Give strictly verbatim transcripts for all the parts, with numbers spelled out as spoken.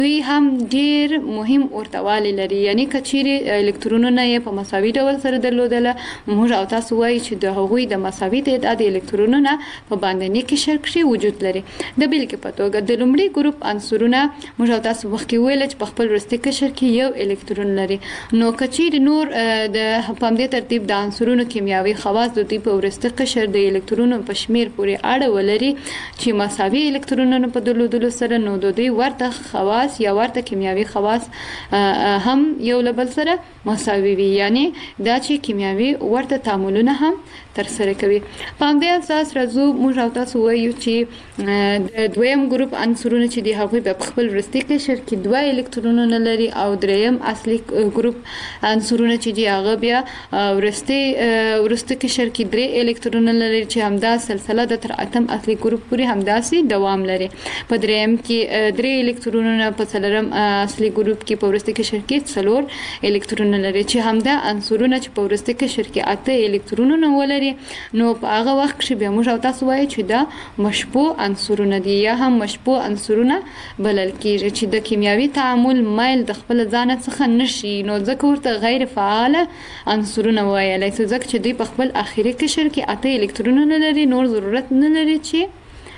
دوی هم ډیر مهم ورتوالی لري، یعنی کچېرې الکترونونه یې په مساوي ډول سره درلودله، موږ او تاسو وایي چې د هغوی د مساوي تعداد الکترونونه په باندني قشر کې وجود لري. د بیلګې په توګه د لومړي ګروپ عنصرونه موږ او تاسو مخکې ویل چې په خپل وروستي قشر کې یو الکترون لري، نو کچېرې نور د په همدې ترتیب د عنصرونو کیمیاوي خواص د دوی په وروستي قشر د الکترونونو په شمیر پورې اړه ولري چې مساوي الکترونونو په درلودلو سره نو د دوی ورته خواص یا ورته کیمیاوي خواص هم یو له بل سره مساوي وي، یعنی دا چې کیمیاوي ورته تعاملونه هم ترسره کوي. په همدې اساس راځو موږ او تاسو وایو چې د دویم ګروپ عنصرونه چې دی هغوی په خپل وروستي قشر کې دوه الکترونونه لري او دریم اصلي ګروپ عنصرونه چې دی هغه بیا وروستي وروستي قشر کې درې الکترونونه لري چې همدا سلسله د تر اتم اصلي ګروپ پورې همداسې دوام لري. په دریم کې درې الکترونونه، په څلورم اصلي ګروپ کې په وروستي قشر کې څلور الکترونونه لري چې همدا عنصرونه چې په وروستي قشر کې اته الکترونونه ولري، نو په هغه وخت کې بیا موږ او تاسو وایو چې دا مشبوع عنصرونه دي یا هم مشبوع عنصرونه بلل کېږي چې د کیمیاوي تعامل میل د خپل ځان څخه نشي، نو ځکه ورته غیر فعاله عنصرونه وایي، ځکه چې دوی په خپل اخري قشر کې اته الکترونونه لري، نور ضرورت نه لري چې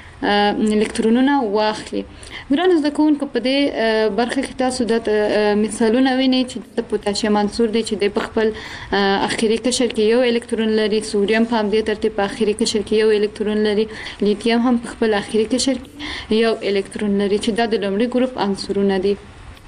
الکترونونه واخلي. ګرانو زده کوونکو په دې برخه کې تاسو د مثالونه وینئ چې د پوتاشیم عنصر دی چې د په خپل اخري قشر کې یو الکترون لري، سوریم په همدې ترتیب په اخري قشر کې یو الکترون لري، لیتیم هم په خپل اخري قشر کې یو الکترون لري چې دا د لومړي ګروپ عنصرونه دي.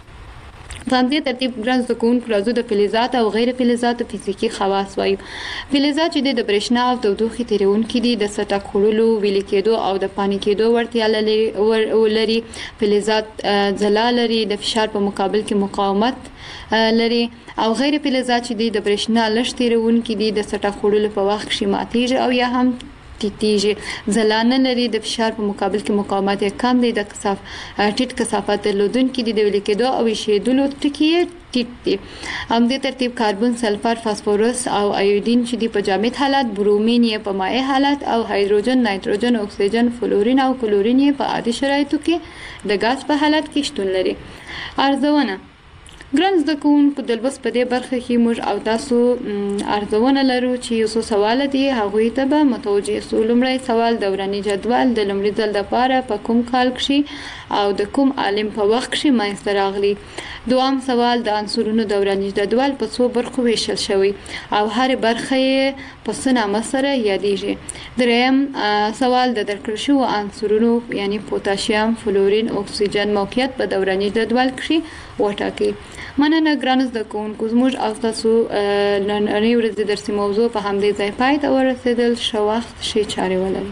په همدې ترتیب ګران زده کوونکو راځو د فلزات او غیر فلزاتو فزیکي خواص وایو. فلزات چې د برېښنا او تودوخې تیرونکي دي، د سطح خوړلو، ویلي کېدو او د پانې کېدو وړتیا لري. فلزات ځلا لري، د فشار په مقابل کې مقاومت لري، او غیر فلزات چې د برېښنا لږ تیرونکي دي، د سطح خوړلو په وخت کې ماتېږي او یا هم ټیټیږي. ځلا نه لري، د فشار په مقابل کې مقاومت یې کم دی، د کثاف ټیټ کثافت درلودونکي دي، د ویلي کېدو او ایشېدلو ټکي یې ټیټ دي. همدې ترتیب کاربن، سلفر، فاسفورس او ایودین چې دي په جامد حالت، برومین یې په مایع حالت او هایدروجن، نایتروجن، اکسیجن، فلورین او کلورین یې په عادي شرایطو کې د ګاز په حالت کې شتون لري. ارزونه ګران زده کوونکو د لوست په دې برخه کې موږ او تاسو ارزونه لرو چې یو څو سوال دي، هغوی ته به متوجه سو. لومړی سوال دوراني جدول د لومړي ځل لپاره په کوم کال کې او د کوم عالم په وخت کې منځته راغلی. دوم سوال د عنصرونو دوراني جدول په څو برخو ویشل شوی او هر برخه یې په څه نامه سره یادیږي. دریم سوال د درکړل شوو عنصرونو یعنی پوتاشیم، فلورین، اکسیجن موقعیت په دوراني جدول کې وټاکئ. مننه ګرانو زده کوونکو، زموږ او تاسو نننۍ ورځې درسي موضوع په همدې ځای پای ته ورسېدل. ښه وخت، ښې چارې ولرئ.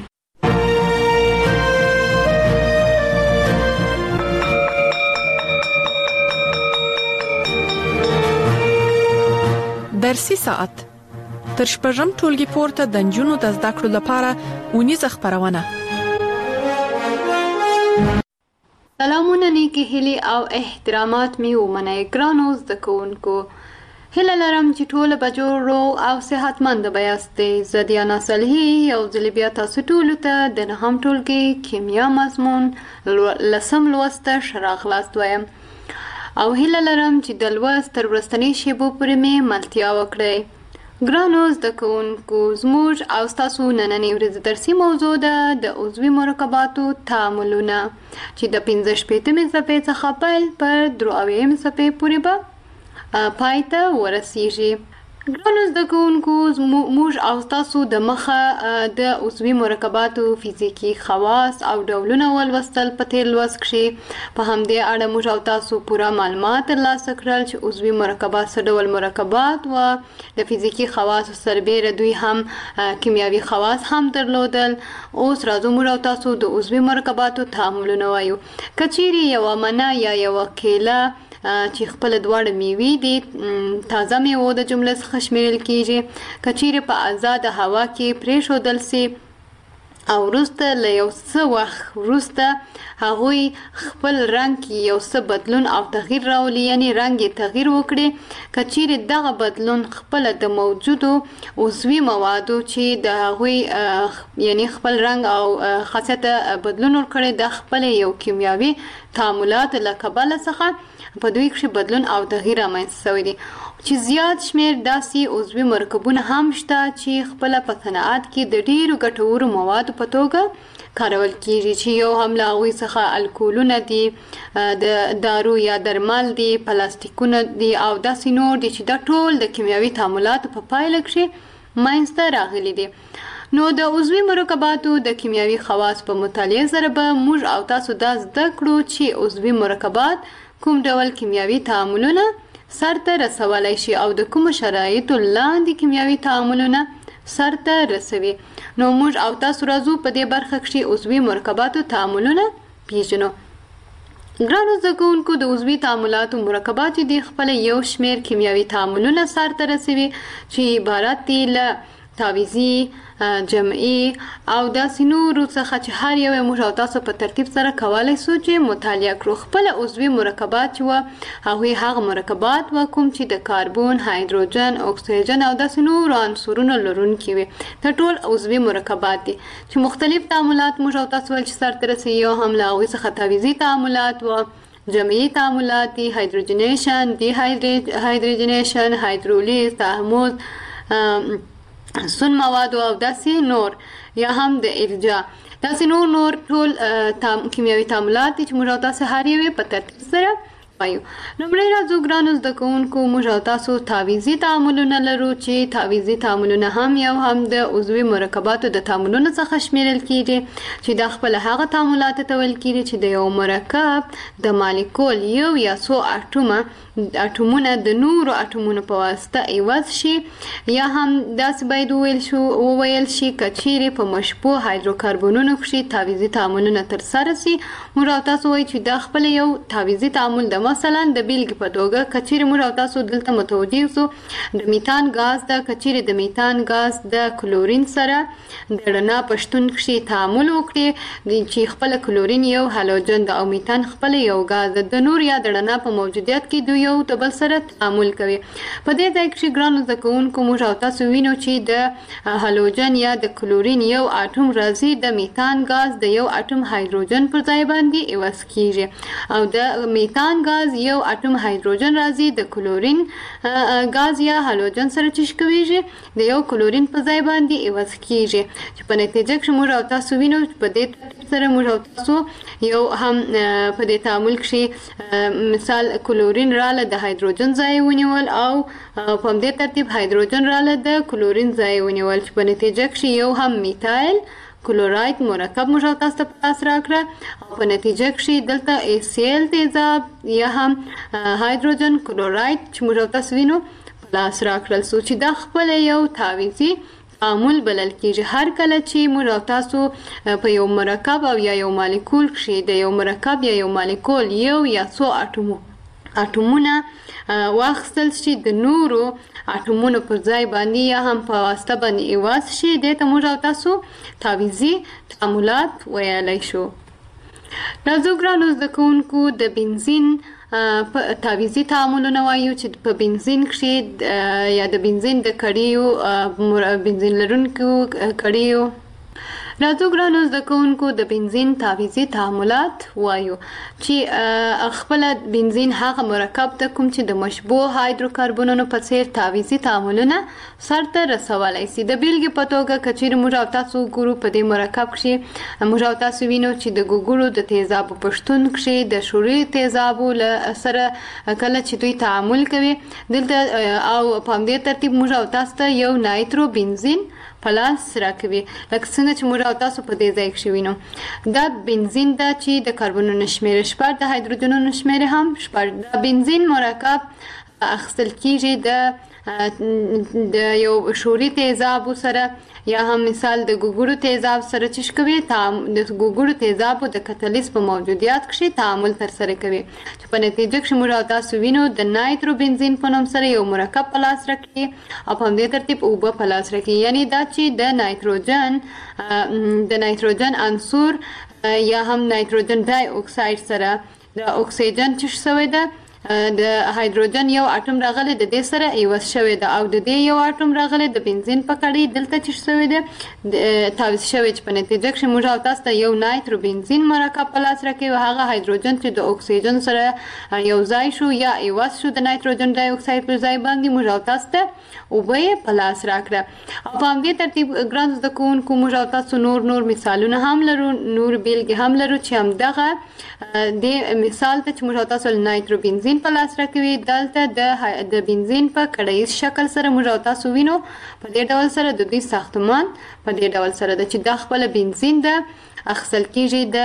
درسي ساعت تر شپږم ټولګي پورته د نجونو د زده کړو لپاره اونیزه خبرونه. سلامونه، نیکی هیلې او احترامات می ومنئ. ګرانو زده کوونکو، هیله لرم چې ټول به جوړ روغ او صحتمند به یاستئ. زه دیانا صالحي یو ځل بیا تاسو ټولو ته د نهم ټولګي کیمیا مضمون لسم لوست ته ښه راغلاست وایم او هیله لرم چې د لوست تر وروستنۍ شیبو پورې مې ملتیا وکړئ. ګرانو زده کوونکو، زموږ او ستاسو نننۍ ورځې درسي موضوع ده د عضوي مرکباتو تعاملونه چې د پنځه شپېتمې صفحې څخه پیل پر درې اویایمې صفحې پورې به پای ته ورسیږي. ګرانو زده کوونکو، موږ او تاسو د مخه د عضوي مرکباتو فزیکي خواص او ډولونه ولوستل. په تیر لوست کې په همدې اړه موږ او تاسو پوره معلومات ترلاسه کړل چې عضوي مرکبات څه ډول مرکبات و، د فزیکي خواصو سربیره دوی هم کیمیاوي خواص هم درلودل. اوس راځو موږ او تاسو د عضوي مرکباتو تعاملونه وایو. که چیرې یوه منه یا یوه کیله چې خپل دواړه میوې دي تازه میوو د جمله څخه شمیرل کیږي، که چیرې په آزاده هوا کې پرېښودل سي او وروسته له یو څه وخت وروسته هغوی خپل رنګ کې یو څه بدلون او تغییر راولي، یعنی رنګ یې تغییر وکړي. که چیرې دغه بدلون خپله د موجودو عضوي موادو چې د هغوی یعنی خپل رنګ او خاصیت بدلون ورکړي، د خپل یو کیمیاوي تعاملات له کبله څخه په دوی کې بدلون او تغییر رامنځته شوی دی چې زیات شمیر داسې عضوي مرکبونه هم شته چې خپل په صنعت کې د ډیرو ګټورو موادو په توګه کارول کیږي چې یو هم له هغوی څخه الکولونه دي د دارو یا درمل دي پلاستیکونه دي او داسې نور دي چې دا ټول د کیمیاوي تعاملاتو په پایله کې منځته راغلي دي نو د عضوي مرکباتو د کیمیاوي خواص په مطالعه سره به موږ او تاسو دا زده کړو چې عضوي مرکبات کوم ډول کیمیاوي تعاملونه سرته رسولای شي او د کوم شرایطو لاندې کیمیاوي تعاملونه سرته رسوي نو موږ او تاسو راځو په دې برخه کې عضوي مرکباتو تعاملونه پیژنو ګرانو زده کوونکو د عضوي تعاملاتو مرکبات دي خپل یو شمیر کیمیاوي تعاملونه سرته رسوي چې عبارت دي له تعویضي جمعي او داسې نورو څخه چې هر یو موږ او تاسو په ترتیب سره کولی شو چې مطالعه کړو خپل عضوي مرکبات چې وه هغوی هغه مرکبات وه کوم چې د کاربون هایدروجن اکسیجن او داسې نورو عنصرونو لرونکي وي دا ټول عضوي مرکبات دي چې مختلف تعاملات موږ او تاسو ول چې سرته رسوي یو هم له هغوی څخه تعویضي تعاملات وه جمعي تعاملات دي هایدروجنیشن دی هایدروجنیشن هایدرولیز تحمض سون مواد او داسې نور یا هم د ارجاع داسې نور نور ټول تام کیمیاوي تعاملات چې موږ او تاسو هر یو په ترتیب سره وایو لومړی راځو ګرانو زده کوونکو موږ او تاسو تعویضي تعاملونه لرو چې تعویضي تعاملونه هم یو هم د عضوي مرکباتو د تعاملونو څخه شمیرل کیږي چې دا خپل هغه تعاملات ته ویل کیږي چې د یو مرکب د مالیکول یو یا څو اټومه اټومونه د نورو اټومونو په واسطه عوض شي یا هم داسې باید وویل شو وویل شي که چیرې په مشبوع هایدروکاربنونو کې تعویضي تعاملونه ترسره شي موږ او تاسو وایو چې دا خپل یو تعویضي تعامل د مثلا د بیلګې په توګه که چیرې موږ او تاسو دلته متوجه شو د میتان ګاز د که چیرې د میتان ګاز د کلورین سره د رڼا په شتون کې تعامل وکړي چې خپل کلورین یو هالوجن ده او میتان خپل یو ګاز ده د نور یا د رڼا په موجودیت کې دوی یو د بل سره تعامل کوي په دې ځای کې ګرانو زده کوونکو موږ او تاسو وینو چې د هالوجن یا د کلورین یو اټوم راځي د میتان ګاز د یو اټوم هایدروجن پر ځای باندې عوض کیږي او د میتان ګاز یو اټوم هایدروجن راځي د کلورین ګاز یا هالوجن سره چشکويږي د یو کلورین په ځای باندې عوض کیږي چې په نتیجه کې موږ او تاسو وینو په دې سره موږ او تاسو یو هم په دې تعامل کې مثال کلورین راله د هایدروجن ځای ونیول او په دې ترتیب هایدروجن راله د کلورین ځای ونیول چې په نتیجه کې یو هم میتایل کلوراید مرکب موږ او تاسو ته پاس راکړه او په نتیجه کې دلته ای سی ال تیزاب یا هم هایدروجن کلوراید چې موږ او تاسو وینو پاس راکړل سو چې دا خپل یو تعویضي تعامل بلل کېږي هر کله چې موږ او تاسو په یو مرکب او یا یو مالیکول کې د یو مرکب یا یو مالیکول یو یا څو اټومو اټومونه واخیستل شي د نورو اټومونو پر ځای باندې یا هم په واسطه باندې عوض شي دې ته موږ او تاسو تعویضي تعاملات ویلی شو راځو ګرانو زده کوونکو د بنزین په تعویضي تعاملونه وایو چې په بنزین کې یا د بنزین د کړیو بنزین لرونکو کړیو راځو ګرانو زده کوونکو د بنزین تعویضي تعاملات وایو چې خپل بنزین هغه مرکب ته کوم چې د مشبوع هایدروکاربنونو په څیر تعویضي تعاملونه سرته رسولای شي د بیلګې په توګه که چیرې موږ او تاسو ګورو په دې مرکب کې موږ او تاسو وینو چې د ګوګړو د تیزابو په شتون کې د شوري تیزابو سره کله چې دوی تعامل کوي دلته او په همدې ترتیب موږ او تاسو ته یو نایترو بنزین پلاس راکوي لکه څنګه چې موږ او تاسو په دې ځای کې وینو دا بنزین دا چې د کاربنونو شمیره شپږ د هایدروجنونو شمیره هم شپږ د بنزین مرکب اخیستل کیږي د د یو شوري تیزابو سره یا هم مثال د ګوګړو تیزاب سره چشکوي د ګوګړو تیزابو د کتالیز په موجودیت کې تعامل ترسره کوي چې په نتیجه کې موږ او تاسو وینو د نایترو بنزین په نوم سره یو مرکب په لاس راکړي او په همدې ترتیب اوبه په لاس راکړي یعنی دا چې د نایتروجن د نایتروجن عنصر یا هم نایتروجن ډای اکساید سره د اکسیجن چې شوی ده د هایدروجن یو اټوم راغلی د دې سره ایوس شوی ده او د دې یو اټوم راغلی د بنزین په کړۍ دلته چې شوی ده تعویض شوی چې په نتیجه کې موږ او تاسو ته یو نایترو بنزین مرکب په لاس راکوي هغه هایدروجن چې د اکسیجن سره یو ځای شو یا ایوس شو د نایتروجن ډای اکساید پر ځای باندې موږ او تاسو ته اوبه یې په لاس راکړه او په همدې ترتیب ګران زده کوونکو موږ او تاسو نور نور مثالونه هم لرو نور بیلګې هم لرو چې همدغه د مثال ته چې موږ او تاسو نایترو بنزین په لاس راکوي دلته د د بنزین په کړیز شکل سره موږ او تاسو وینو په دې ډول سره د دوی ساختمان په دې ډول سره د چې د خپل بنزین د اخیستل کېږي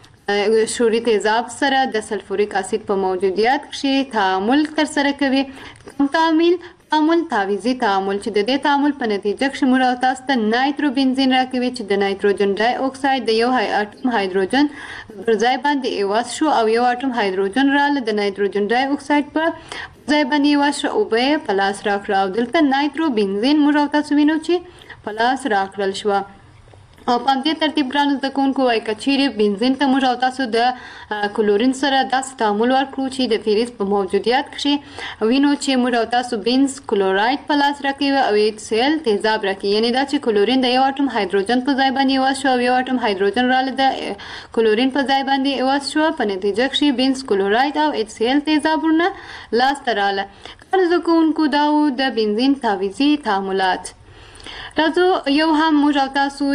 د شوري تیزاب سره د سلفوریک اسید په موجودیت کې تعامل تر سره کوي کوم تعامل تعامل تعویضي تعامل چې د دې تعامل په نتیجه کې موږ او تاسو ته نایترو بنزین راکوي چې د نایتروجن ډای اکساید د یو اټوم هایدروجن پر ځای باندې ایواز شو او یو اټوم هایدروجن رااله د نایتروجن ډای اکساید په ځای باندې ایواز شو او به په لاس راکړه او دلته نایترو بنزین موږ او تاسو وینو چې په لاس راکړل شو او په دې ترتیب ګران زده کوونکو وایي که چیرې بنزین ته موږ او تاسو د کلورین سره داسې تعامل ورکړو چې د فریز په موجودیت کې وینو چې موږ او تاسو بنز کلوراید په لاس راکوي او ایچ سی ال تیزاب راکوي یعنی دا چې کلورین د یو اټوم هایدروجن په ځای باندې ایواز شو او یو اټوم هایدروجن راله د کلورین په ځای باندې ایواز شو په نتیجه کې بنز کلوراید او ایچ سی ال تیزابونه لاس ته راله ګران زده کوونکو دا و د بنزین تعویضي تعاملات راځو یو هم موږ او تاسو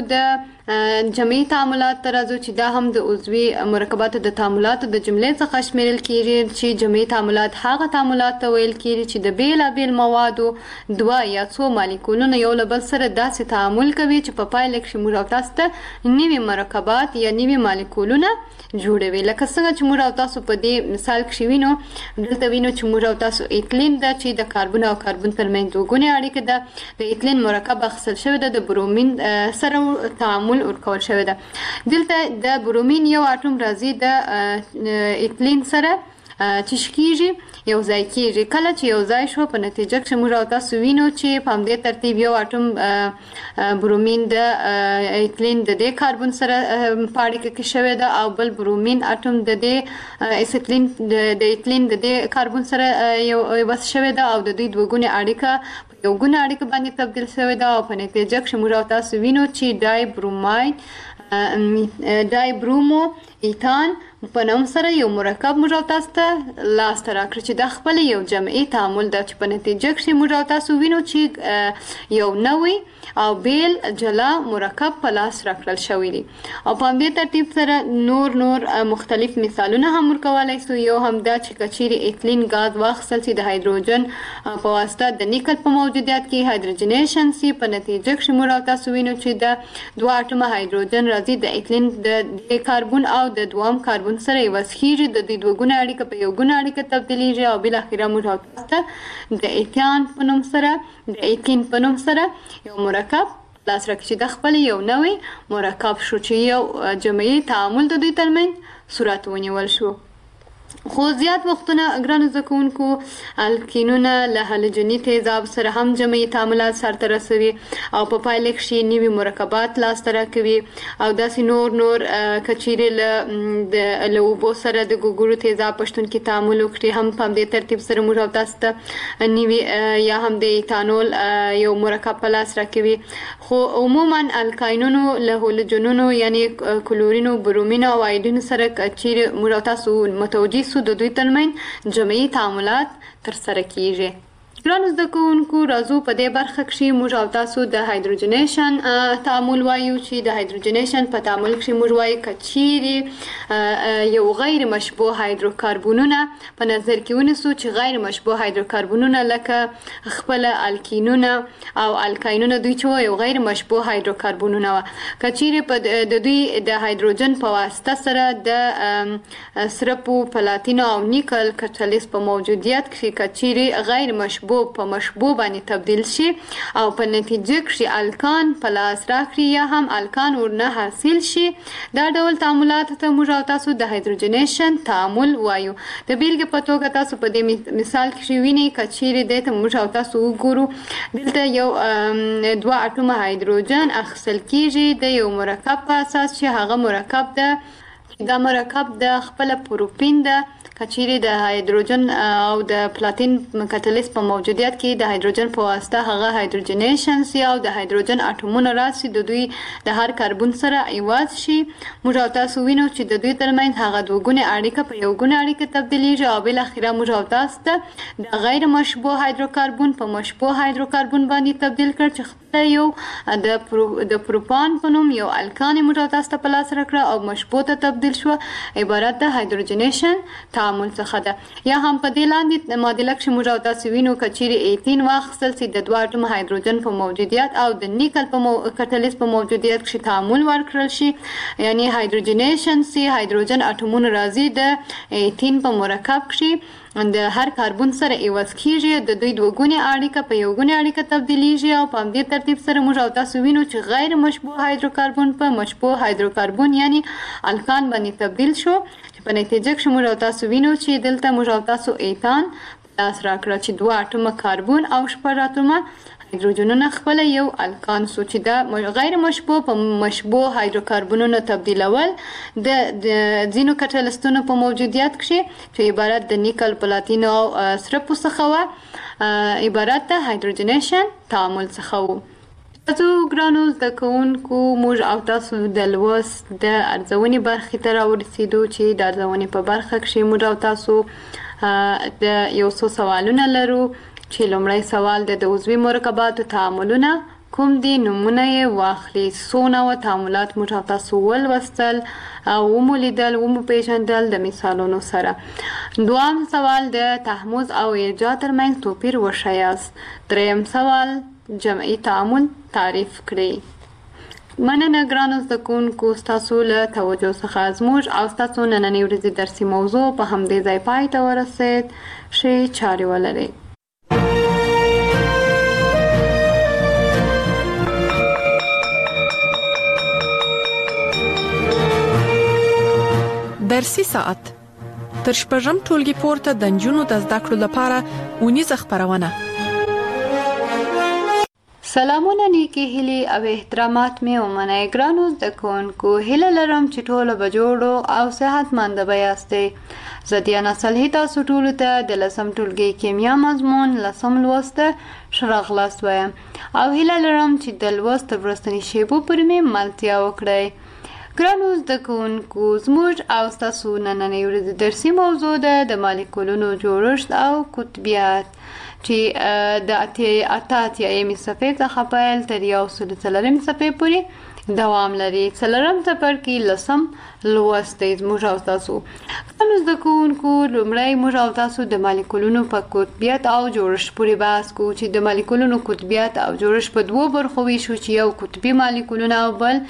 د جمعي تعاملات ته راځو چې دا هم د عضوي مرکباتو د تعاملاتو د جملې څخه شمیرل کیږي چې جمعي تعاملات هغه تعاملات ته ویل کیږي چې د بیلابیل موادو دوه یا څو مالیکولونه یو له بل سره داسې تعامل کوي چې په پایله کې موږ او تاسو ته نوي مرکبات یا نوي مالیکولونه جوړوي لکه څنګه چې موږ او تاسو په دې مثال کې وینو دلته وینو چې موږ او تاسو ایتلین ده چې د کاربن او کاربن ترمنځ دوه اړیکه ده د ایتلین مرکب اخیستل شوی ده د برومین سره تعامل ورکول شوی ده دلته د برومین یو اټوم راځي د ایتلین سره چې کیږي یو ځای کیږي کله چې یو ځای شو په نتیجه کې موږ او تاسو وینو چې په همدې ترتیب یو اټوم برومین د ایتلین د دې کاربن سره په اړیکه کې شوی ده او بل برومین اټوم د دې ایتلین د ایتلین د دې کاربن سره یو بس شوی ده او د دوی دوه ګونې اړیکه یو ګونه اړیکه باندې تبدیل شوی ده او په نتیجه کې موږ او تاسو وینو چې ډای بروماید ډای برومو ایتان په نوم سره یو مرکب موږ او تاسو ته لاس ته راکړي چې دا خپل یو جمعي تعامل ده چې په نتیجه کې موږ او تاسو وینو چې یو نوی او بیل جلا مرکب په لاس راکړل شوی دی او په همدې ترتیب سره نور نور مختلف مثالونه هم ورکولای شو یو هم دا چې کچيري ایتلین غاز واخیستل شي د هایدروجن په واسطه د نیکل په موجودیت کې هایدروجنیشن سي په نتیجه کې موږ او تاسو وینو چې د دوه اټومه هایدروجن راځي د ایتلین د کاربن او د دوام کاربن سره یو وسخیږي د دې دوه ګونه اړیکه په یو ګونه اړیکه تبدیلیږي او بل اخیرا موږ او تاسو د ایتان په نوم سره د ایتین په نوم سره یو مرکب لاس راکړي د خپل یو نوی مرکب شو چې یو جمعي تعامل د دوی ترمنځ صورت ونیول شو خو زیات وختونه ګران زده کوونکو الکینونه له هالوجني تیزاب سره هم جمعي تعاملات سرته رسوي او په پایله کې نوي مرکبات لاسته راکوي او داسې نور نور کچيري له له اوبو سره د ګوګړو تیزاب پښتون کې تعامل وکړي هم په دې ترتیب سره موږ او تاسو ته نوي یا هم د ایتانول یو مرکب په لاس راکوي خو عموما الکاینونو له هالوجنونو یعنی کلورینو برومین او آیودین سره کچيري موږ او تاسو متوجي سو د دوی ترمنځ جمعي تعاملات ترسره کیږي ګرانو زده کوونکو راځو په دې برخه کې موږ او تاسو د هایدروجنیشن تعامل وایو چې د هایدروجنیشن په تعامل کې موږ وایو کچيري یو غیر مشبوه هایدروکاربونونه په نظر کې ونیسو چې غیر مشبوه هایدروکاربونونه لکه خپل الکینونه او الکاینونه دوی چې یو غیر مشبوه هایدروکاربونونه کچيري په د دوی د هایدروجن په واسطه سره د سرپو پلاتینو او نیکل کټالیز په موجودیت کې کچيري غیر مشبوه په مشبوه باندې تبدیل شي او په نتیجه کې الکان په لاس راکړي یا هم الکان ورنه حاصل شي دا ډول تعاملات ته موږ او تاسو د هایدروجنیشن تعامل وایو د بیلګې په توګه تاسو په دې مثال کې وینئ کچيري د ته موږ او تاسو وګورو دلته یو دوه اټومه هایدروجن اخیستل کیږي د یو مرکب په اساس چې هغه مرکب د دا مرکب د خپل پروپین د کچيري د هایدروجن او د پلاتین کاتالیست په موجودیت کې د هایدروجن په واسطه هغه هایدروجنیشن سي او د هایدروجن اټومونه راسي د دوی د هر کاربن سره ایواز شي. موږ او تاسو وینو چې د دوی ترمنځ هغه دوګونه اړیکه په یو ګونه اړیکه تبدیلیږي او بل اخیره موږ او تاسو ته د غیر مشبوه هایدروکاربن په مشبوه هایدروکاربن باندې تبدیل کړ چې یو د پرو د پروپان په نوم یو الکان موږ تاسو ته په لاس راکړه او مشبوه ته تبدیل شو عبارت د هایدروجنیشن تعامل څخه ده. یا هم په دې لاندې معادله کې موږ تاسو وینو کچيري ایتین واخیستل سي د دوه اټوم هایدروجن په موجودیت او د نیکل په مو... کاتالیست په موجودیت کې تعامل ورکړل شي یعنی هایدروجنیشن سي هایدروجن اټومونه راځي د ایتین په مرکب کې د هر کاربن سره ایواز کیږي د دوی دوګونی اړیکه په یو ګونی اړیکه تبدیلیږي او په دې ترتیب سره موږ او تاسو وینو چې غیر مشبوه هایدروکاربن په مشبوه هایدروکاربن یعنی الکان باندې تبدیل شو چې په نتیجه کې موږ او تاسو وینو چې دلته موږ او تاسو ایتان لاس راکړه چې دوه اټومه کاربن او شپږ اټومه هایدروجنونه خپل یو الکان سو چې دا غیر مشبوه په مشبوه هایدروکاربنونو تبدیلول د ځینو کاتالیستونو په موجودیت کې چې عبارت د نیکل پلاتین او سرپو څخه و عبارت د هایدروجنیشن تعامل څخه و. تاسو ګرانو زده کوونکو موږ او تاسو د لوست د ارزونې برخې ته راورسېدو چې د ارزونې په برخه کې موږ او تاسو د یو څو سوالونه لرو چې لومړی سوال د عضوي مرکباتو تعاملونه کوم دي نمونه یې واخلي. څو نوع تعاملات موږ تاسو ولوستل او ومولیدل وموپېژندل د مثالونو سره. دوام سوال د تحمض او ارجاع ترمنځ توپیر وښیاست. دریم سوال جمعي تعامل تعریف کړئ. مننه ګرانو زده کوونکو ستاسو له توجه څخه. زموږ او ستاسو نننۍ ورځې درسي موضوع په همدې ځای پای ته ورسېد. ښې چارې ولرئ. درسي ساعت تر شپږم ټولګي پورته د نجونو د زده کړو لپاره اونیزه خبرونه. سلامونه نیکی هیلي او احترامات مې ومنئ ګرانو زده کوونکو. هیله لرم چې ټوله به جوړو او صحتمند به یاستئ. زه دیانا صالحي تاسو ټولو ته د لسم ټولګي کیمیا مضمون لسم لوست ښه راغلاست وایم او هیله لرم چې د لوست وروستني شیبو پورې مې ملتیا وکړئ. ګرانو زده کوونکو زموږ او ستاسو نننۍ ورځې درسي موضوع ده د مالیکولونو جوړښت او قطبیت چې د اته اتیایمې صفحې څخه پیل تر یو سل څلورمې صفحې پورې دوام لري. څلورم څپرکي لسم لوست دی زموږ او تاسو. ګرانو زده کوونکو لومړی موږ او تاسو د مالیکولونو په قطبیت او جوړښت پورې بحث کوو چې د مالیکولونو قطبیت او جوړښت په دوو برخو ویشو چې یو قطبي مالیکولونه او بل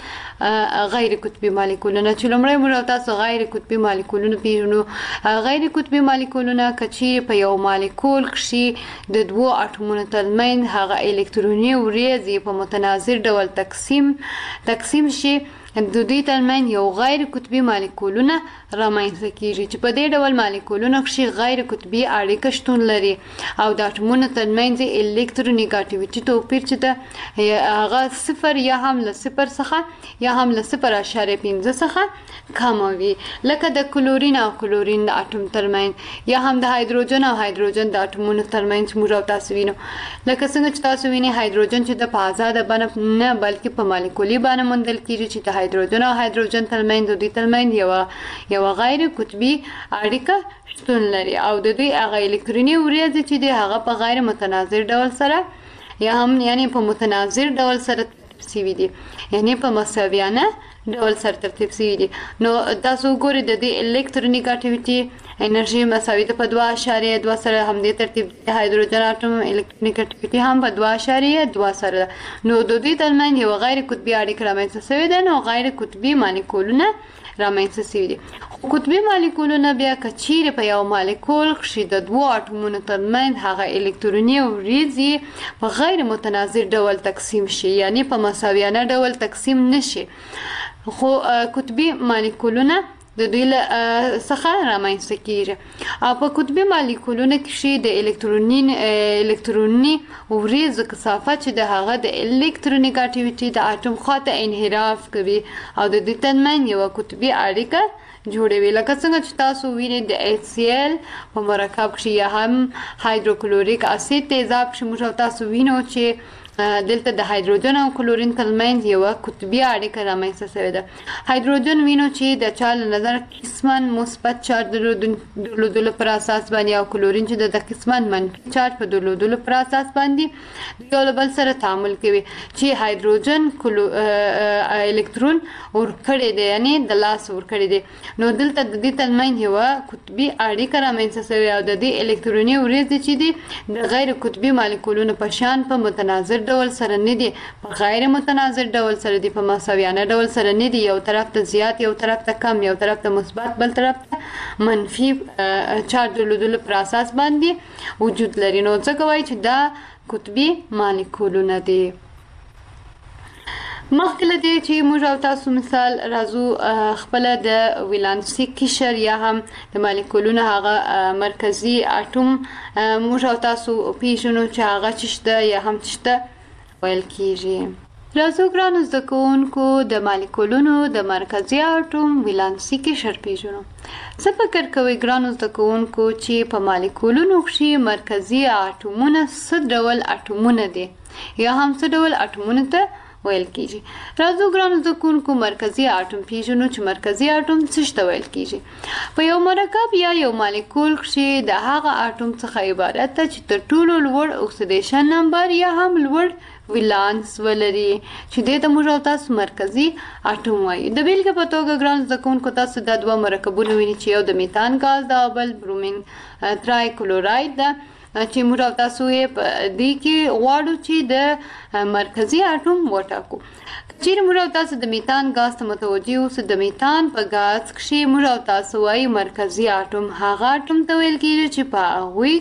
غیر قطبي مالیکولونه. چې لومړی موږ او تاسو غیر قطبي مالیکولونه پیژنو. غیر قطبي مالیکولونه که چیرې په یو مالیکول کښې د دوو اټومونو ترمنځ هغه الکتروني وریځې په متناظر ډول تقسیم تقسیم شي د دوی ترمنځ یو غیر قطبي مالیکولونه رامنځته کیږي چې په دې ډول مالیکولونو کښې غیر قطبي اړیکه شتون لري او د اټومونو ترمنځ الکترونیګاټیویټي توپیر چې ده هغه صفر یا هم له صفر څخه یا هم له صفر اعشاریه پنځه څخه کم وي لکه د کلورین او کلورین د اټوم ترمنځ یا هم د هایدروجن او هایدروجن د اټومونو ترمنځ موږ او تاسو وینو لکه څنګه چې تاسو وینئ هایدروجن چې د په آزاده بڼه نه بلکې په مالیکولي بڼه موندل کیږي چې د هایدروجن او هایدروجن ترمنځ د دوی ترمنځ یوه یوه غیر قطبي اړیکه شتون لري او د دوی هغه الکتروني وریځې چې دی هغه په غیر متناظر ډول سره یا هم یعنی په متناظر ډول سره ترتیب شوي دي یعنی په مساویانه ډول سره ترتیب شوي دي. نو تاسو ګورئ د دې الکترونیګاټیویټي انرژي مساوي ده په دوه اعشاریه دوه سره همدې ترتیب د هایدروجن اټوم الکترونیګاټیویټي هم په دوه اعشاریه دوه سره ده. نو د دوی ترمنځ یوه غیر قطبي اړیکه رامنځته شوې ده. نو غیر قطبي مالیکولونه رامنځته شوي دي. خو قطبي مالیکولونه بیا که چیرې په یو مالیکول کښې د دوو اټومونو ترمنځ هغه الکتروني وریځې په غیر متناظر ډول تقسیم شي یعنی په مساویانه ډول تقسیم نشي خو قطبي مالیکولونه د دوی څخه رامنځته کیږي او په قطبي مالیکولونو کښې د الکتروني الکتروني وریځو کثافت چې د هغه د الکترونیګاټیویټي د اټوم خواته انحراف کوي او د دوی ترمنځ یوه قطبي اړیکه جوړوي. لکه څنګه چې تاسو وینئ د ایچ سی ال په مرکب کې یا هم هایدروکلوریک اسید تیزاب چې موږ تاسو وینو چې دلته د هایدروجن او کلورین ترمنځ یو قطبي اړیکه رامنځته شوې ده. هایدروجن وینو چې د چا له نظر قسمن مثبت چارج درلودلو پر اساس باندې او کلورین چې د قسمن منفي چارج په درلودلو پر اساس باندې یو بل سره تعامل کوي چې هایدروجن الکترون ورکړي دي یعنی د لاس ورکړي دي. نو دلته د دې ترمنځ یو قطبي اړیکه رامنځته شوې او د دې الکتروني ورځ چې دي د غیر قطبي مالیکولونو په شان په متناظر ډول سره نه دي، په غیر متناظر ډول سره دي، په مساویانه ډول سره نه دي. یو طرف ته زیات، یو طرف ته کم، یو طرف ته مثبت، بل طرف ته منفي چارج درلودلو پر اساس باندې وجود لري. نو څه کوي چې دا قطبي مالیکولونه دي. مخکې له دې چې موږ او تاسو مثال راځو خپل د ولانسي قشر یا هم د مالیکولونو هغه مرکزي اټوم موږ او تاسو پیژنو چې هغه څه شته یا هم څه شته ویل کیږي. راځو ګرانو زده کوونکو د مالیکولونو د مرکزي اټوم ولانسي قشر پیژنو. څه فکر کوئ ګرانو زده کوونکو چې په مالیکولونو کې مرکزي اټومونه څه ډول اټومونه دي یا هم څه ډول اټومونه ته ویل کیږي؟ راځو ګرانو زده کوونکو مرکزي اټوم پیژنو چې مرکزي اټوم څه ته ویل کیږي. په یو مرکب یا یو مالیکول کې د هغه اټوم څخه عبارت ده چې تر ټولو لوړ اکسیدیشن نمبر یا هم لوړ ولانس ولري چې دې ته موږ تاسو مرکزي اټوم وایي. د بیلګې په توګه ګرانو زده کوونکو تاسو د دوه مرکبونه وینئ چې یو د میتان غاز ده او بل برومین ترای کلوراید ده چې موږ تاسو یې په دې کې غواړو چې د مرکزي اټوم وټاکو. چیرې موږ تاسو د میتان غاز ته متوجه اوسئ، د میتان په غاز کې موږ تاسو وايي مرکزي اټوم هغه اټوم ته ویل کېږي چې په هغوی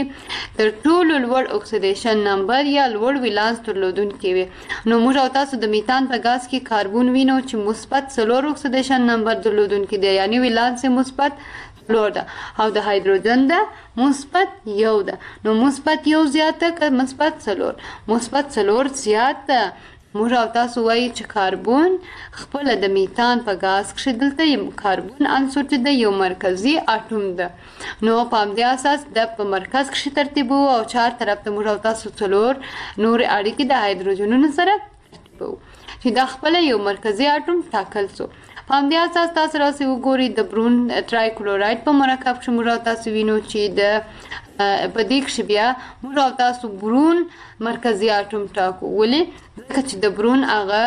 کې تر ټولو لوړ اکسیدیشن نمبر یا لوړ ولانس درلودونکی وي. نو موږ تاسو د میتان په غاز کې کاربون وینو چې مثبت څلور اکسیدیشن نمبر درلودونکی دی یعنی ولانس مثبت لوړ ده او د هایدروجن ده مثبت یو ده. نو مثبت یو زیات ده که مثبت څلور؟ مثبت څلور زیات ده. موږ او تاسو وایي چې کاربون خپل د میتان په غاز کې دلته کاربون عنصر چې د یو مرکزي اټوم ده. نو په همدې اساس د په مرکز کې ترتیب او چار طرف ته موږ او تاسو څلور نور اړیکې د هایدروجنونو سره ترتیب چې دا خپل یو مرکزي اټوم ټاکل سو. په همدې اساس تاسو راسي وګورئ د برون ترای کلوراید په مرکب کې موږ تاسو وینو چې د په دې کې بیا موږ تاسو برون مرکزي اټوم ټاکو. ولې؟ ځکه چې د برون هغه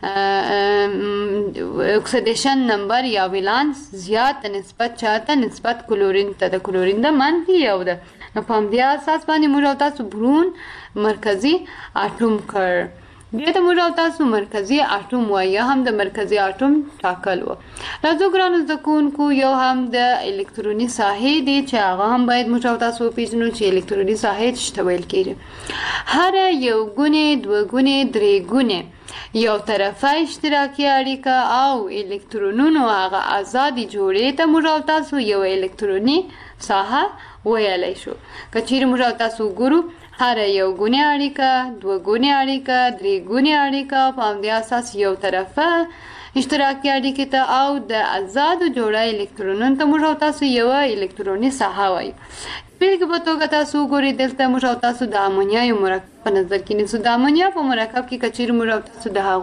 اکسیدیشن نمبر یا ولانس زیات نسبت چاته نسبت کلورین ته د کلورین د منفي یو ده. نو په همدې اساس باندې موږ تاسو برون مرکزي اټوم کړ. بیا ته موږ تاسو مرکزي اټوم وایي هم د مرکزي اټوم ټاکل و. راځو ګرانو زده کوونکو یو هم د الکتروني ساحې دی چې هغه هم باید موږ تاسو وپېژنو چې الکتروني ساحې څه ته ویل کېږي. هر یو ګونې دوه ګونې درې ګونې یو طرفه اشتراکي اړیکه او الکترونونو هغه ازادي جوړې ته موږ تاسو یو الکتروني ساحه ویلی شو. که چیرې موږ تاسو وګورو هر یو ګونې اړیکه، دوه ګونې اړیکه، درې ګونې اړیکه په همدې اساس یو طرفه اشتراکي اړیکې ته او د ازادو جوړه الکترونونو ته موږ تاسو یو الکتروني ساحه وایو. بیلګې په توګه تاسو وګورئ دلته موږ تاسو د امونیا یو مرکب په نظر کې نیسو. د امونیا په مرکب کې که چیرې موږ تاسو د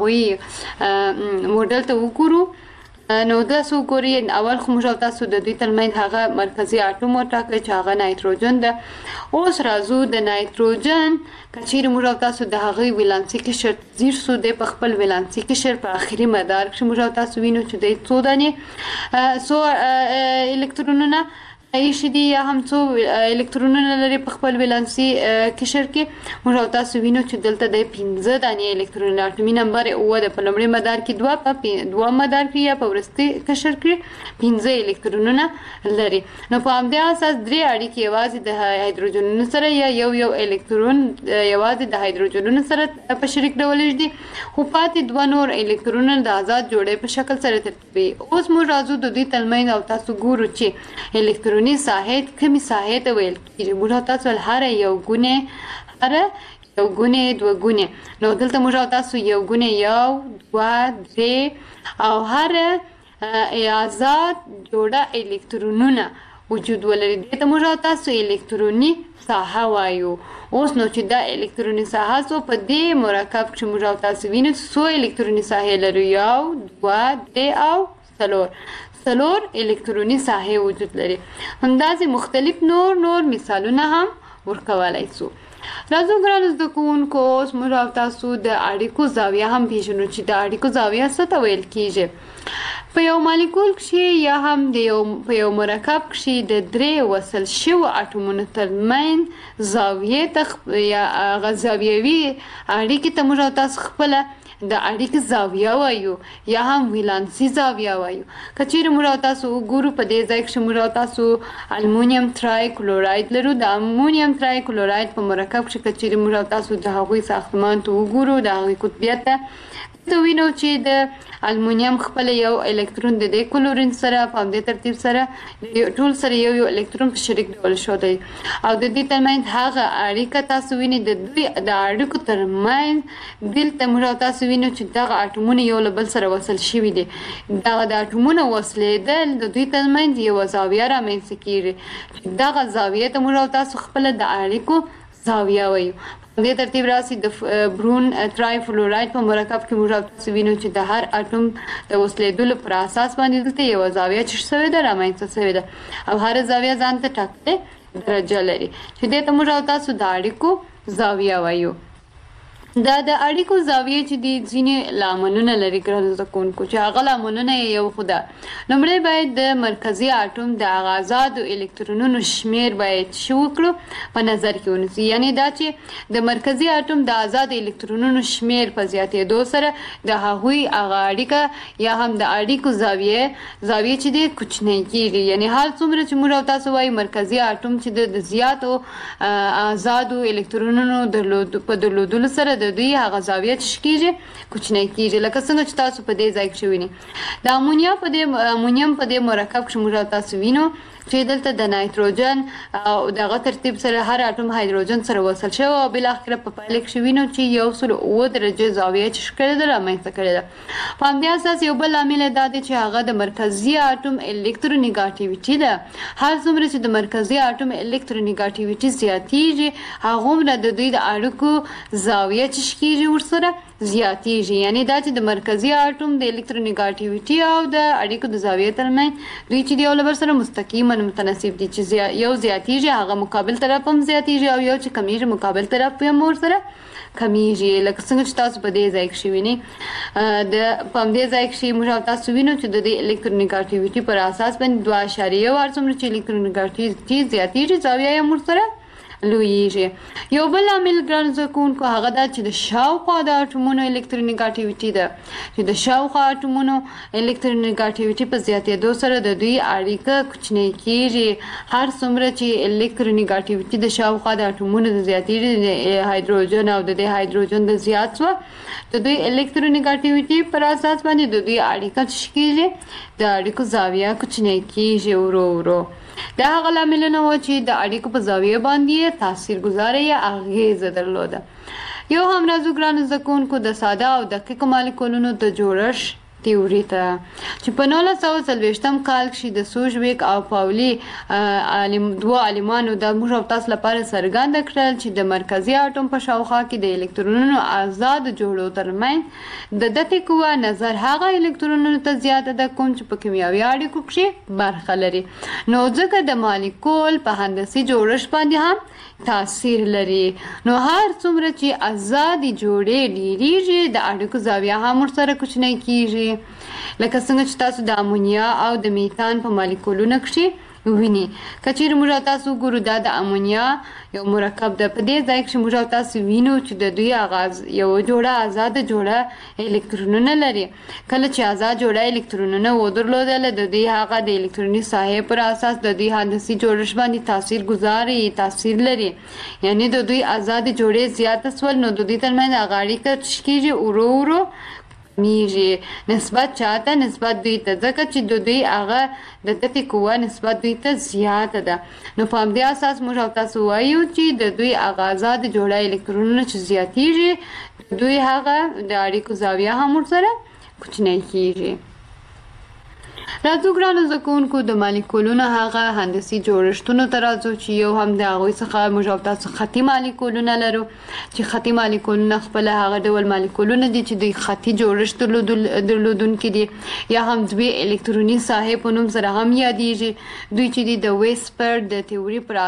هغوی موډل ته وګورو نو تاسو وګورئ اول خو موږ تاسو د دوی ترمنځ هغه مرکزي اټوم وټاکئ چې هغه نایتروجن ده. اوس راځو د نایتروجن که چیرې موږ تاسو د هغوی ولانسي قشر زیر سو دی په خپل ولانسي قشر په آخري مدار کې موږ تاسو وینو چې دی څو دانې څو الکترونونه ایشي دي یا هم څو الکترونونه لري په خپل ولانسي قشر کې. موږ تاسو وینو چې دلته د پنځه دانې الکترونونه اټومي نمبر اوه ده. په لومړي مدار کې دوه، په دوه مدار کې یا په وروستي قشر کې پنځه الکترونونه لري. نو په همدې اساس درې اړیکې یوازې د هایدروجنونو سره یا یو یو الکترون یوازې د هایدروجنونو سره په شریک ډول دي، خو پاتې دوه نور الکترونونه د آزاد جوړې په شکل سره ترتیبوي. اوس موږ راځو د دوی ترمنځ او تاسو ګورو چې الکترون ساحې کمی ساحې ته ویل کېږي. موږ تاسو هر یو ګونې هر یو ګونې دوه ګونې نو دلته موږ تاسو یو ګونې یو دوه درې او هر آزاد جوړه الکترونونه وجود ولري. دې ته موږ تاسو الکتروني ساحه وایو. اوس نو چې دا الکتروني ساحه سو په دې مرکب کې موږ تاسو وینئ څو الکتروني ساحې لري، یو دوه درې او څلور څلور الکتروني ساحې وجود لري. همداسې مختلف نور نور مثالونه هم ورکولای سو. راځو ګرانو زده کوونکو اوس موږ تاسو د اړیکو زاویه هم پیژنو چې د اړیکو زاویه څه ته ویل کیږي. په یو مالیکول کې یا هم د یو په یو مرکب کې د درې وصل شوو اټومونو ترمنځ زاویې ته یا هغه زاویوي اړیکې ته موږ تاسو خپله د اړیکې زاویه وایو یا هم ولانسي زاویه وایو. که چیرې موږ تاسو وګورو په دې ځای کې موږ تاسو المونیم ترای کلوراید لرو. د المونیم ترای کلوراید په مرکب کې که چیرې موږ تاسو د هغوی ساختمان ته وګورو د هغوی قطبیت ته ته وینو چې د المونیم خپل یو الکترون د دې کلورین سره په همدې ترتیب سره ټول سره یو یو الکترون په شریک ډول شو دی او د دې ترمنځ هغه اړیکه تاسو وینئ د دوی د اړیکو ترمنځ دلته موږ تاسو وینو چې دغه اټومونه یو له بل سره وصل شوي دي. دغه د اټومونه وصلېدل د دوی ترمنځ یوه زاویه رامنځته کیږي. دغه زاویې ته موږ تاسو خپله د اړیکو زاویه وایو. دې ترتیب راسي د برون ترای فلوراید په مرکب کې موږ تاسو وینو چې د هر اټوم د وصلېدلو پر اساس باندې دلته یوه زاویه چې شوې ده رامنځته شوې ده او هر زاویه ځان ته ټاکلې درجه لري چې دې ته موږ تاسو د اړیکو زاویه وایو. دا د اړیکو زاویې چې دي ځینې لاملونه لري ګرانو زده کوونکو چې هغه لاملونه یې یو خو ده. لومړی باید د مرکزي اټوم د هغه ازادو الکترونونو شمیر باید څه وکړو په نظر کې ونیسو. یعنې دا چې د مرکزي اټوم د ازادو الکترونونو شمیر په زیاتېدو سره د هغوی هغه اړیکه یا هم د اړیکو زاویې زاویې چې دي کوچنۍ کېږي. یعنې حال څومره چې موږ تاسو وایو مرکزي اټوم چې د زیاتو ازادو الکترونونو درلود په درلودلو سره د دوی هغه زاویه چې کیږي کوچنۍ کیږي. لکه څنګه چې تاسو په دې ځای کې وینئ د امونیا په دې امونیم په دې مرکب کې موږ تاسو وینو چې دلته د نایتروجن او دغه ترتیب سره هر اټوم هایدروجن سره وصل شوی او بالاخره په پایله کې وینو چې یو سل اووه درجې زاویه چې ښکاري ده رامنځته کړې ده. په همدې اساس یو بل لامل دا دی چې هغه د مرکزي اټوم الکترونیګاټیویټي ده. هر څومره چې د مرکزي اټوم الکترونیګاټیویټي زیاتیږي هغومره د دوی د اړیکو زاویه چې کیږي ورسره زیاتیږي. یعنې دا چې د مرکزي اټوم د الکترونیګاټیویټي او د اړیکو د زاویې ترمنځ دوی چې د یو له بل سره مستقیما متناسب دي چې یو زیاتیږي هغه مقابل طرف هم زیاتیږي او یو چې کمیږي مقابل طرف هم ورسره کمیږي. لکه څنګه چې تاسو په دې ځای کې وینئ د په همدې ځای کې موږ تاسو وینو چې د دې الکترونیګاټیویټي پر اساس باندې دوه اعشاریه وار څومره چې الکترونیګاټیویټي زیاتیږي زاویه یې ورسره لویږي. یو بل لامل ګرانو زده کوونکو هغه دا چې د شاوخوا د اټومونو الکترونیګاټیویټي ده چې د شاوخوا اټومونو الکترونیګاټیویټي په زیاتېدو سره د دوی اړیکه کوچنۍ کیږي. هر څومره چې الکترونیګاټیویټي د شاوخوا د اټومونو د زیاتېږي د هایدروجن او د دې هایدروجن د زیات شوه د دوی الکترونیګاټیویټي پر اساس باندې د دوی اړیکه څه کیږي د اړیکو زاویه کوچنۍ کیږي ورو ورو. دا هغه لاملونه وو چې د اړیکو په زاویه باندې تاثیرګذاره یا اغیزه درلوده. یو هم راځو ګرانو زده کوونکو د ساده او دقیقو مالیکولونو د جوړښت تیوري ته چې په نولس سوه څلوېښتم کال کې د سوژویک او پاولي عالم دوه عالمانو د موږ او تاسو لپاره څرګنده کړل چې د مرکزي اټوم په شاوخوا کې د الکترونونو آزاد جوړو ترمنځ د دقیق قوه نظر هغه الکترونونو ته زیاته ده کوم چې په کیمیاوي اړیکو کې برخه لري. نو ځکه د مالیکول په هندسي جوړښت باندې هم تاثیر لري. نو هر څومره چې آزادي جوړې ډیریږي د اړیکو زاویه هم ورسره کوچنۍ کیږي. لکه څنګه چې تاسو د امونیا او د میتان په مالیکولونو کې ویني. که چیرې موږ تاسو ګورو دا د امونیا یو مرکب ده. په دې ځای کې موږ تاسو وینو چې د دوی آغاز یو جوړه آزاده جوړه الکترونونه لري. کله چې آزاد جوړه الکترونونه ودرلودله د دوی هغه د الکتروني ساحې پر اساس د دوی هندسي جوړښت باندې تاثیر گذاري تاثیر لري. یعنې د دوی آزاد جوړې زیاته سول نو د دوی ترمنځ هغه اړیکه څه کیږي ورو ورو میږي نسبت چاته نسبت دوی ته ځکه چې د دوی هغه د دقیق قوه نسبت دوی ته زیاته ده. نو په همدې اساس موږ او تاسو وایو چې د دوی هغه آزاد جوړه الکترونونه چې زیاتیږي د دوی هغه د اړیکو زاویه هم ورسره کوچنۍ کیږي. راځو ګرانو زده کوونکو د مالیکولونو هغه هندسي جوړښتونو ته راځو چې یو هم د هغوی څخه موږ او تاسو خطي مالیکولونه لرو چې خطي مالیکولونه خپله هغه ډول مالیکولونه دي چې دوی خطي جوړښت درلودونکي دي یا هم دوی الکتروني ساحې په نوم سره هم یادیږي. دوی چې دي د ویسپر د تیوري پر